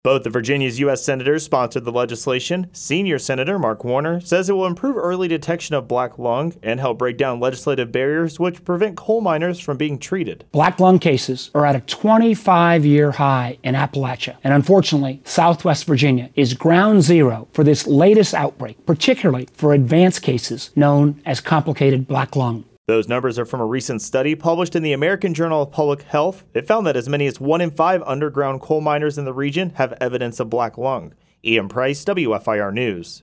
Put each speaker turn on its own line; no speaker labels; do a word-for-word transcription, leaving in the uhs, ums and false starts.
Both of Virginia's U S senators sponsored the legislation. Senior Senator Mark Warner says it will improve early detection of black lung and help break down legislative barriers which prevent coal miners from being treated.
Black lung cases are at a twenty-five year high in Appalachia, and unfortunately, Southwest Virginia is ground zero for this latest outbreak, particularly for advanced cases known as complicated black lung.
Those numbers are from a recent study published in the American Journal of Public Health. It found that as many as one in five underground coal miners in the region have evidence of black lung. Ian Price, W F I R News.